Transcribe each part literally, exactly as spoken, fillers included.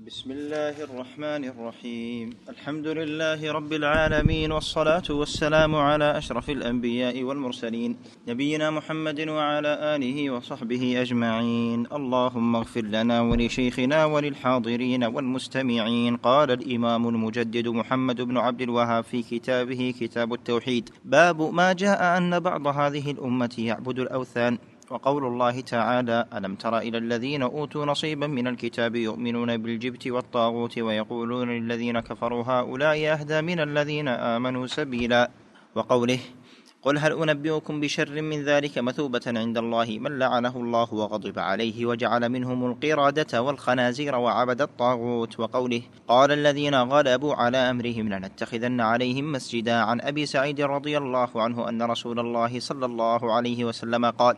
بسم الله الرحمن الرحيم. الحمد لله رب العالمين، والصلاة والسلام على أشرف الأنبياء والمرسلين، نبينا محمد وعلى آله وصحبه أجمعين. اللهم اغفر لنا ولشيخنا وللحاضرين والمستمعين. قال الإمام المجدد محمد بن عبد الوهاب في كتابه كتاب التوحيد: باب ما جاء أن بعض هذه الأمة يعبد الأوثان. وقول الله تعالى: ألم تر إلى الذين أوتوا نصيبا من الكتاب يؤمنون بالجبت والطاغوت ويقولون للذين كفروا هؤلاء أهدى من الذين آمنوا سبيلا. وقوله: قل هل أنبئكم بشر من ذلك مثوبة عند الله من لعنه الله وغضب عليه وجعل منهم القردة والخنازير وعبد الطاغوت. وقوله: قال الذين غلبوا على أمرهم لنتخذن عليهم مسجدا. عن أبي سعيد رضي الله عنه أن رسول الله صلى الله عليه وسلم قال: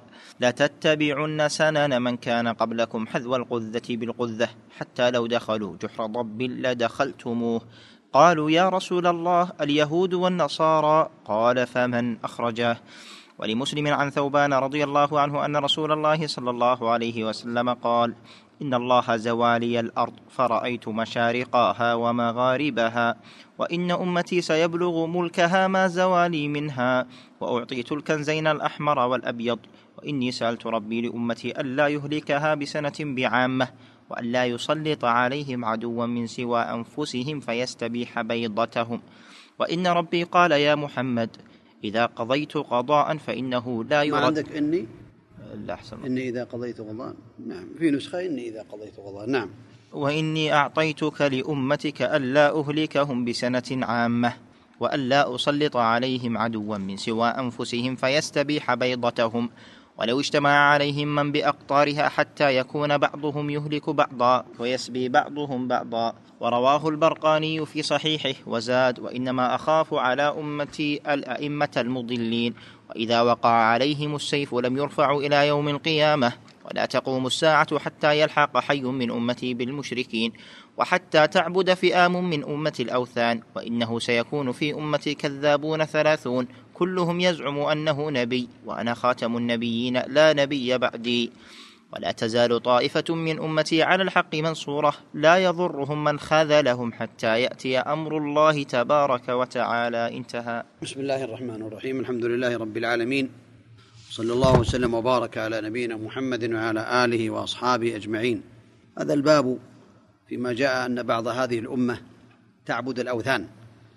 لتتبعن سنن من كان قبلكم حذو القذة بالقذة حتى لو دخلوا جحر ضب لدخلتموه. قالوا: يا رسول الله اليهود والنصارى؟ قال: فمن أخرجاه. ولمسلم عن ثوبان رضي الله عنه أن رسول الله صلى الله عليه وسلم قال: إن الله زوالي الأرض فرأيت مشارقها ومغاربها، وإن أمتي سيبلغ ملكها ما زوالي منها، وأعطيت الكنزين الأحمر والأبيض، وإني سألت ربي لأمتي ألا يهلكها بسنة بعامة، وأن لا يسلط عليهم عدوا من سوى أنفسهم فيستبيح بيضتهم. وإن ربي قال: يا محمد إذا قضيت قضاء فإنه لا يرد. ما عندك إني لا أحسن. إني إذا قضيت قضاء. نعم، في نسخة إني إذا قضيت قضاء. نعم. وإني أعطيتك لأمتك ألا أهلكهم بسنة عامة، وألا أسلط عليهم عدوا من سوى أنفسهم فيستبيح بيضتهم، ولو اجتمع عليهم من بأقطارها حتى يكون بعضهم يهلك بعضا ويسبي بعضهم بعضا. ورواه البرقاني في صحيحه وزاد: وإنما أخاف على أمتي الأئمة المضلين، وإذا وقع عليهم السيف لم يرفع إلى يوم القيامة، ولا تقوم الساعة حتى يلحق حي من أمتي بالمشركين، وحتى تعبد فئام من أمة الأوثان. وإنه سيكون في أمتي كذابون ثلاثون كلهم يزعم أنه نبي، وأنا خاتم النبيين لا نبي بعدي. ولا تزال طائفة من أمتي على الحق منصورة لا يضرهم من خذلهم حتى يأتي أمر الله تبارك وتعالى. انتهى. بسم الله الرحمن الرحيم. الحمد لله رب العالمين، صلى الله وسلم وبارك على نبينا محمد وعلى آله وأصحابه أجمعين. هذا الباب فيما جاء أن بعض هذه الأمة تعبد الأوثان،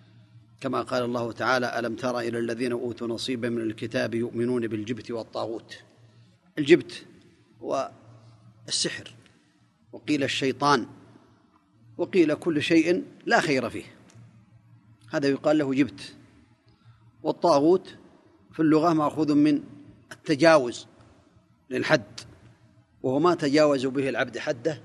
كما قال الله تعالى: ألم تر إلى الذين أوتوا نصيبا من الكتاب يؤمنون بالجبت والطاغوت. الجبت هو السحر، وقيل الشيطان، وقيل كل شيء لا خير فيه، هذا يقال له جبت. والطاغوت في اللغة مأخوذ من التجاوز للحد، وهو ما تجاوز به العبد حده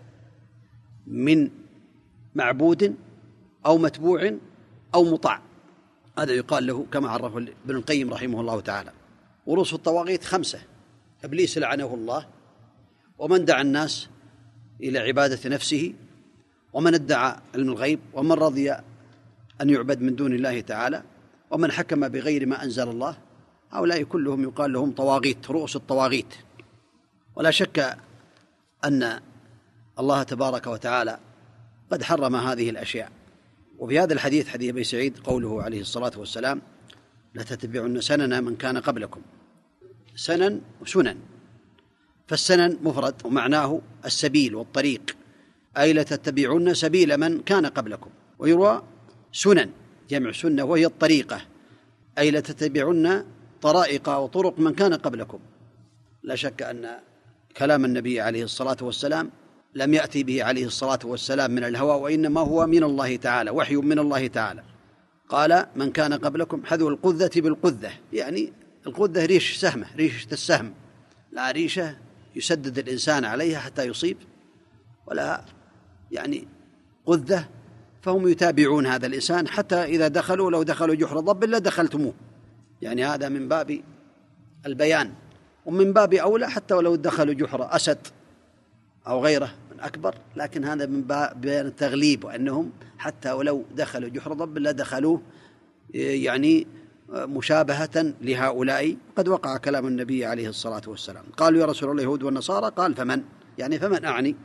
من معبود أو متبوع أو مطاع، هذا يقال له كما عرفه ابن القيم رحمه الله تعالى. ورؤوس الطواغيت خمسة: إبليس لعنه الله، ومن دعا الناس إلى عبادة نفسه، ومن ادعى علم الغيب، ومن رضي أن يعبد من دون الله تعالى، ومن حكم بغير ما أنزل الله. هؤلاء كلهم يقال لهم طواغيت، رؤوس الطواغيت. ولا شك أن الله تبارك وتعالى قد حرم هذه الأشياء. وفي هذا الحديث، حديث أبي سعيد، قوله عليه الصلاة والسلام: لتتبعن سنن من كان قبلكم. سنن وسنن، فالسنن مفرد ومعناه السبيل والطريق، أي لتتبعن سبيل من كان قبلكم. ويروى سنن جمع سنة وهي الطريقة، أي لتتبعن طرائق وطرق من كان قبلكم. لا شك أن كلام النبي عليه الصلاة والسلام لم يأتي به عليه الصلاة والسلام من الهوى، وإنما هو من الله تعالى، وحي من الله تعالى. قال: من كان قبلكم حذو القذة بالقذة، يعني القذة ريش سهمة، ريشة السهم، لا ريشة يسدد الإنسان عليها حتى يصيب، ولا يعني قذة، فهم يتابعون هذا الإنسان حتى إذا دخلوا، لو دخلوا جحر ضب لدخلتموه، يعني هذا من باب البيان، ومن باب أولى حتى ولو دخلوا جحر أسد أو غيره من أكبر، لكن هذا من باب التغليب، وأنهم حتى ولو دخلوا جحر ضب لدخلوه، يعني مشابهة لهؤلاء. قد وقع كلام النبي عليه الصلاة والسلام. قالوا: يا رسول الله اليهود والنصارى؟ قال: فمن؟ يعني فمن أعني؟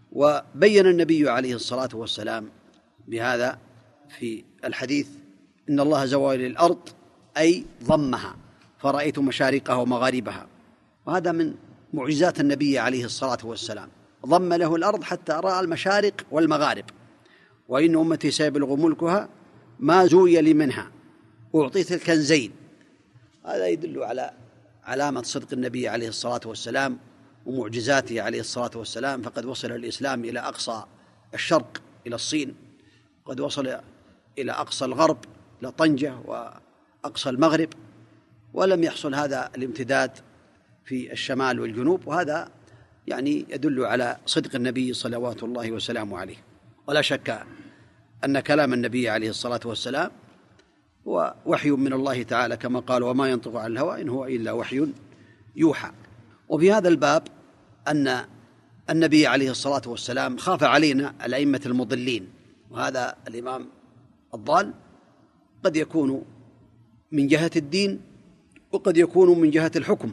وبين النبي عليه الصلاة والسلام بهذا في الحديث: إن الله زوى للأرض أي ضمها فرأيت مشارقها ومغاربها. وهذا من معجزات النبي عليه الصلاة والسلام، ضم له الأرض حتى رأى المشارق والمغارب. وإن أمتي سيبلغ ملكها ما زوي لي منها أعطيت الكنزين. هذا يدل على علامة صدق النبي عليه الصلاة والسلام ومعجزاته عليه الصلاة والسلام. فقد وصل الإسلام إلى أقصى الشرق إلى الصين، قد وصل إلى أقصى الغرب إلى طنجة وأقصى المغرب، ولم يحصل هذا الامتداد في الشمال والجنوب. وهذا يعني يدل على صدق النبي صلوات الله وسلامه عليه. ولا شك أن كلام النبي عليه الصلاة والسلام هو وحي من الله تعالى، كما قال: وما ينطق عن الهوى إن هو إلا وحي يوحى. وفي هذا الباب أن النبي عليه الصلاة والسلام خاف علينا الأئمة المضلين. وهذا الإمام الضال قد يكون من جهة الدين وقد يكون من جهة الحكم.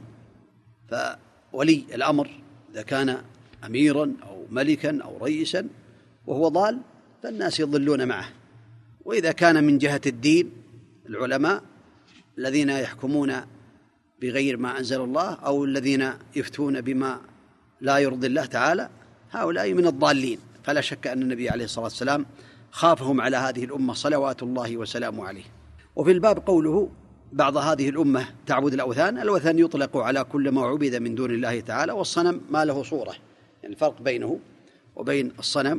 فولي الأمر إذا كان أميرا أو ملكا أو رئيسا وهو ضال فالناس يضلون معه. وإذا كان من جهة الدين العلماء الذين يحكمون بغير ما أنزل الله أو الذين يفتون بما لا يرضي الله تعالى، هؤلاء من الضالين. فلا شك أن النبي عليه الصلاة والسلام خافهم على هذه الأمة صلوات الله وسلامه عليه. وفي الباب قوله: بعض هذه الأمة تعبد الأوثان. الأوثان يطلق على كل ما عبد من دون الله تعالى، والصنم ما له صورة، يعني الفرق بينه وبين الصنم،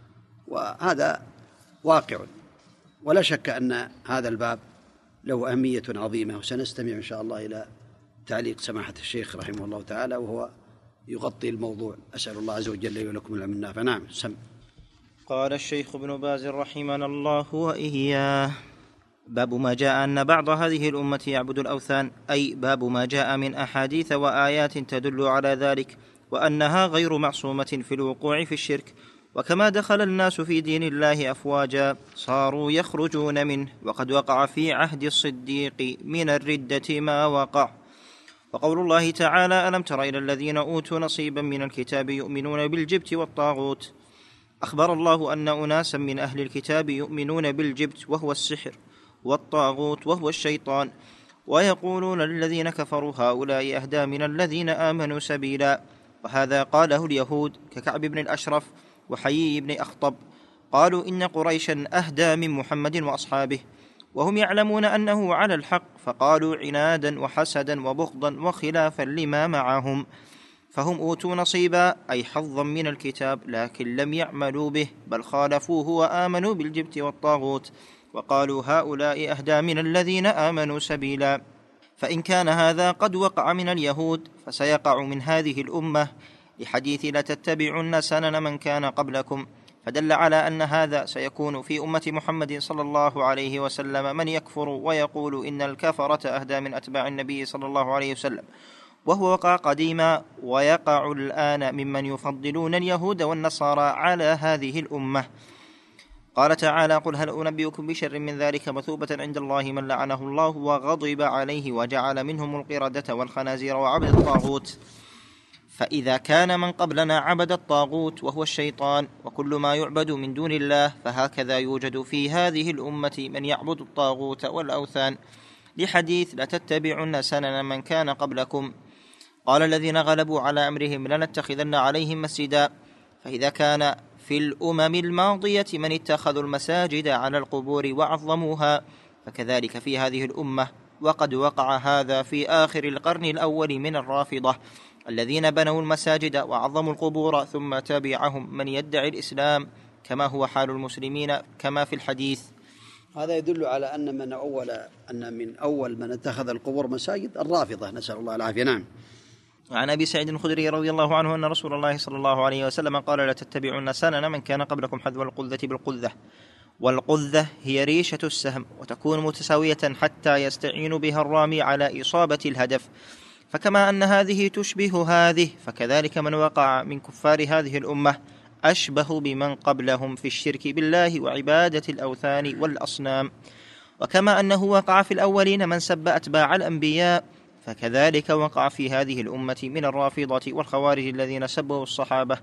وهذا واقع. ولا شك أن هذا الباب له أهمية عظيمة. وسنستمع إن شاء الله إلى تعليق سماحة الشيخ رحمه الله تعالى وهو يغطي الموضوع. أسأل الله عز وجل لي ولكم العلم النافع. نعم. سم. قال الشيخ ابن باز رحمنا الله وإياه: باب ما جاء أن بعض هذه الأمة يعبد الأوثان، أي باب ما جاء من أحاديث وآيات تدل على ذلك، وأنها غير معصومة في الوقوع في الشرك. وكما دخل الناس في دين الله أفواجا صاروا يخرجون منه، وقد وقع في عهد الصديق من الردة ما وقع. وقول الله تعالى: ألم تر إلى الذين أوتوا نصيبا من الكتاب يؤمنون بالجبت والطاغوت. أخبر الله أن أناسا من أهل الكتاب يؤمنون بالجبت وهو السحر، والطاغوت وهو الشيطان، ويقولون للذين كفروا هؤلاء أهدى من الذين آمنوا سبيلا. وهذا قاله اليهود ككعب بن الأشرف وحيي بن أخطب، قالوا إن قريشا أهدى من محمد وأصحابه، وهم يعلمون أنه على الحق، فقالوا عنادا وحسدا وبغضا وخلافا لما معهم. فهم أوتوا نصيبا أي حظا من الكتاب، لكن لم يعملوا به، بل خالفوه وآمنوا بالجبت والطاغوت، وقالوا هؤلاء أهدى من الذين آمنوا سبيلا. فإن كان هذا قد وقع من اليهود فسيقع من هذه الأمة، لحديث لا تتبعن سنن من كان قبلكم، فدل على أن هذا سيكون في أمة محمد صلى الله عليه وسلم من يكفر ويقول إن الكفرة أهدى من أتباع النبي صلى الله عليه وسلم، وهو وقع قديما ويقع الآن ممن يفضلون اليهود والنصارى على هذه الأمة. قال تعالى: قل هل أنبئكم بشر من ذلك مثوبة عند الله من لعنه الله وغضب عليه وجعل منهم القردة والخنازير وعبد الطاغوت. فإذا كان من قبلنا عبد الطاغوت وهو الشيطان وكل ما يعبد من دون الله، فهكذا يوجد في هذه الأمة من يعبد الطاغوت والأوثان، لحديث لا تتبعن سنن من كان قبلكم. قال الذين غلبوا على أمرهم لنتخذن عليهم مسجدا. فإذا كان في الأمم الماضية من اتخذوا المساجد على القبور وعظموها، فكذلك في هذه الأمة. وقد وقع هذا في آخر القرن الأول من الرافضة الذين بنوا المساجد وعظموا القبور، ثم تبعهم من يدعي الإسلام كما هو حال المسلمين كما في الحديث. هذا يدل على أن من أول أن من أول من اتخذ القبور مساجد الرافضة، نسأل الله العافية. نعم. عن أبي سعيد الخدري رضي الله عنه أن رسول الله صلى الله عليه وسلم قال: لا تتبعون سنن من كان قبلكم حذو القذة بالقذة. والقذة هي ريشة السهم، وتكون متساوية حتى يستعين بها الرامي على إصابة الهدف. فكما أن هذه تشبه هذه، فكذلك من وقع من كفار هذه الأمة أشبه بمن قبلهم في الشرك بالله وعبادة الأوثان والأصنام. وكما أنه وقع في الأولين من سب أتباع الأنبياء، فكذلك وقع في هذه الأمة من الرافضة والخوارج الذين سبوا الصحابة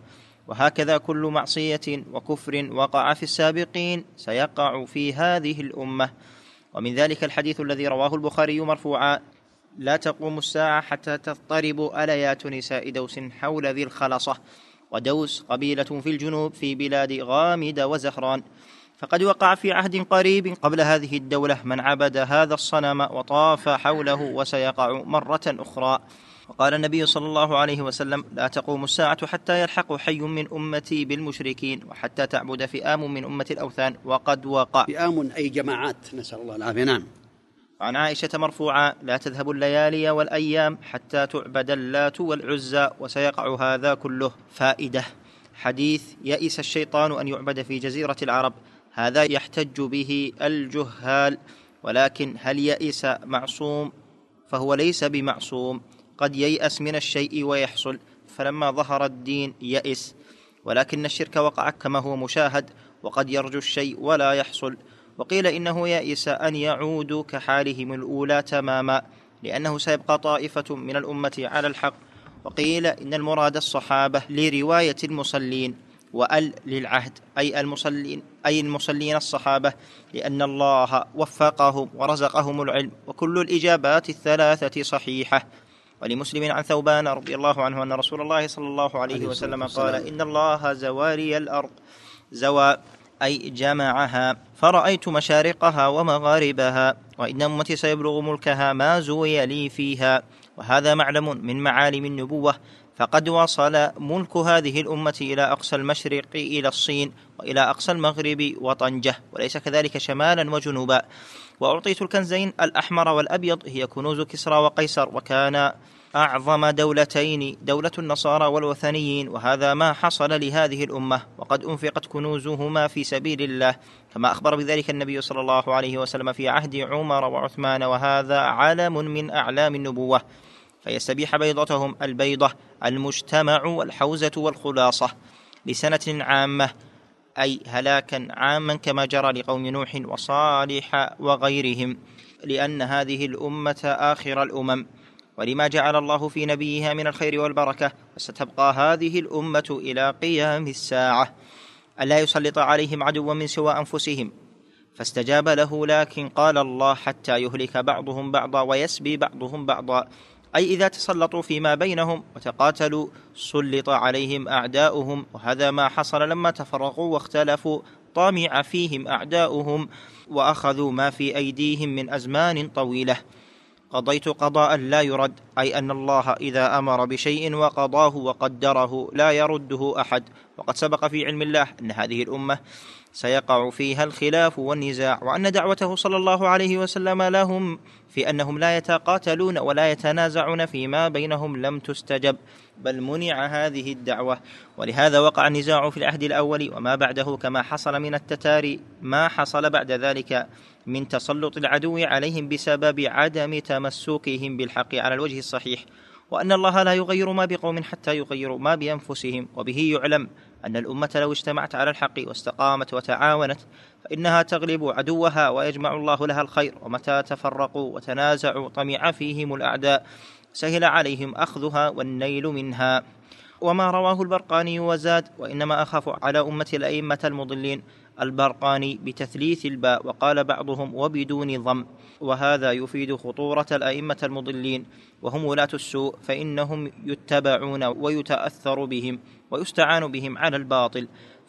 وهكذا كل معصية وكفر وقع في السابقين سيقع في هذه الأمة. ومن ذلك الحديث الذي رواه البخاري مرفوعا: لا تقوم الساعة حتى تضطرب أليات نساء دوس حول ذي الخلصة. ودوس قبيلة في الجنوب في بلاد غامد وزهران. فقد وقع في عهد قريب قبل هذه الدولة من عبد هذا الصنم وطاف حوله، وسيقع مرة أخرى. وقال النبي صلى الله عليه وسلم: لا تقوم الساعة حتى يلحق حي من أمتي بالمشركين وحتى تعبد فئام من أمة الأوثان. وقد وقع. فئام أي جماعات، نسأل الله العافية. نعم. عن عائشة مرفوعا: لا تذهب الليالي والأيام حتى تعبد اللات والعزى، وسيقع هذا كله. فائدة: حديث يئس الشيطان أن يعبد في جزيرة العرب، هذا يحتج به الجهال، ولكن هل يئس معصوم؟ فهو ليس بمعصوم، قد ييأس من الشيء ويحصل، فلما ظهر الدين يئس. ولكن الشرك وقع كما هو مشاهد، وقد يرجو الشيء ولا يحصل. وقيل إنه يئس أن يعودوا كحالهم الأولى تماما، لأنه سيبقى طائفة من الأمة على الحق. وقيل إن المراد الصحابة لرواية المصلين، وأل للعهد أي المصلين أي المصلين الصحابة، لأن الله وفقهم ورزقهم العلم، وكل الإجابات الثلاثة صحيحة. ولمسلم عن ثوبان رضي الله عنه أن رسول الله صلى الله عليه وسلم قال: إن الله زواري الأرض، زوى أي جمعها، فرأيت مشارقها ومغاربها، وإن أمتي سيبلغ ملكها ما زوي لي فيها. وهذا معلم من معالم النبوة، فقد وصل ملك هذه الأمة إلى أقصى المشرق إلى الصين، وإلى أقصى المغرب وطنجة، وليس كذلك شمالا وجنوبا. وأعطيت الكنزين الأحمر والأبيض، هي كنوز كسرى وقيصر، وكان أعظم دولتين دولة النصارى والوثنيين، وهذا ما حصل لهذه الأمة، وقد أنفقت كنوزهما في سبيل الله، كما أخبر بذلك النبي صلى الله عليه وسلم في عهد عمر وعثمان، وهذا علم من أعلام النبوة. فيستبيح بيضتهم البيضة المجتمع والحوزة والخلاصة لسنة عامة، أي هلاكا عاما كما جرى لقوم نوح وصالح وغيرهم، لأن هذه الأمة آخر الأمم، ولما جعل الله في نبيها من الخير والبركة، وستبقى هذه الأمة إلى قيام الساعة، ألا يسلط عليهم عدوا من سوى أنفسهم. فاستجاب له، لكن قال الله: حتى يهلك بعضهم بعضا ويسبي بعضهم بعضا، أي إذا تسلطوا فيما بينهم وتقاتلوا سلط عليهم أعداؤهم. وهذا ما حصل لما تفرقوا واختلفوا، طامع فيهم أعداؤهم وأخذوا ما في أيديهم من أزمان طويلة. قضيت قضاء لا يرد، أي أن الله إذا أمر بشيء وقضاه وقدره لا يرده أحد. وقد سبق في علم الله أن هذه الأمة سيقع فيها الخلاف والنزاع، وأن دعوته صلى الله عليه وسلم لهم في أنهم لا يتقاتلون ولا يتنازعون فيما بينهم لم تستجب، بل منع هذه الدعوة. ولهذا وقع النزاع في العهد الأول وما بعده، كما حصل من التتار ما حصل بعد ذلك من تسلط العدو عليهم بسبب عدم تمسكهم بالحق على الوجه الصحيح. وأن الله لا يغير ما بقوم حتى يغيروا ما بأنفسهم. وبه يعلم أن الأمة لو اجتمعت على الحق واستقامت وتعاونت فإنها تغلب عدوها ويجمع الله لها الخير. ومتى تفرقوا وتنازعوا طمع فيهم الأعداء، سهل عليهم أخذها والنيل منها. وما رواه البرقاني وزاد: وإنما أخاف على أمة الأئمة المضلين، البرقاني بتثليث الباء، وقال بعضهم وبدون ضم، وهذا يفيد خطورة الأئمة المضلين، وهم ولاة السوء، فإنهم يتبعون ويتأثر بهم ويستعان بهم على الباطل،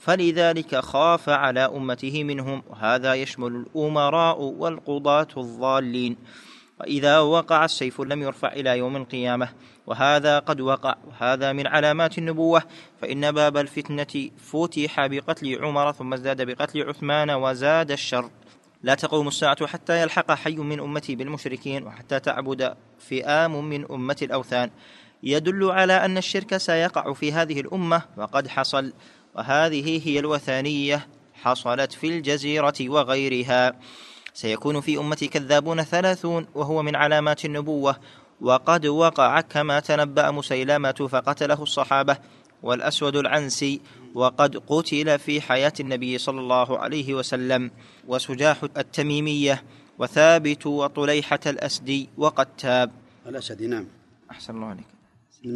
فلذلك خاف على أمته منهم، وهذا يشمل الأمراء والقضاة الضالين. وإذا وقع السيف لم يرفع إلى يوم القيامة، وهذا قد وقع، وهذا من علامات النبوة، فإن باب الفتنة فتح بقتل عمر ثم ازداد بقتل عثمان وزاد الشر. لا تقوم الساعة حتى يلحق حي من أمتي بالمشركين وحتى تعبد فئام من أمة الأوثان، يدل على أن الشرك سيقع في هذه الأمة وقد حصل، وهذه هي الوثنية، حصلت في الجزيرة وغيرها. سيكون في أمتي كذابون ثلاثون، وهو من علامات النبوة، وقد وقع كما تنبأ مسيلمة فقتله الصحابة، والأسود العنسي وقد قتل في حياة النبي صلى الله عليه وسلم، وسجاح التميمية، وثابت وطليحة الأسدي، وقد تاب. الأسدي. نعم. أحسن الله عليك. نعم.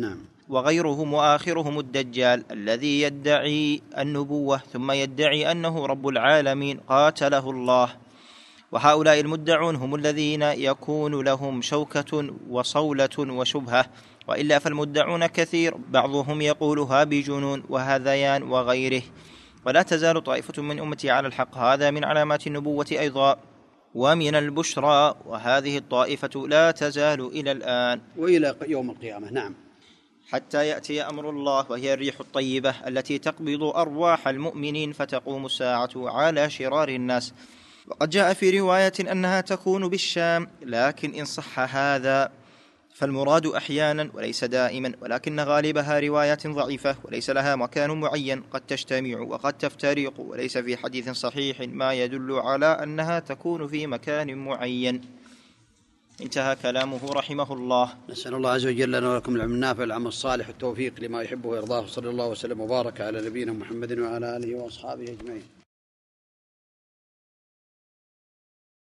وغيرهم وآخرهم الدجال الذي يدعي النبوة ثم يدعي أنه رب العالمين قاتله الله. وهؤلاء المدعون هم الذين يكون لهم شوكة وصولة وشبهة، وإلا فالمدعون كثير، بعضهم يقولها بجنون وهذيان وغيره. ولا تزال طائفة من أمتي على الحق، هذا من علامات النبوة أيضا ومن البشرى، وهذه الطائفة لا تزال إلى الآن وإلى يوم القيامة. نعم، حتى يأتي أمر الله، وهي الريح الطيبة التي تقبض أرواح المؤمنين فتقوم الساعة على شرار الناس. وقد جاء في رواية أنها تكون بالشام، لكن إن صح هذا فالمراد أحيانا وليس دائما، ولكن غالبها روايات ضعيفة وليس لها مكان معين، قد تجتمع وقد تفترق، وليس في حديث صحيح ما يدل على أنها تكون في مكان معين. انتهى كلامه رحمه الله. نسأل الله عز وجل لنا ولكم العلم النافع والعمل الصالح والتوفيق لما يحبه ويرضاه، صلى الله وسلم وبارك على نبينا محمد وعلى آله وأصحابه أجمعين.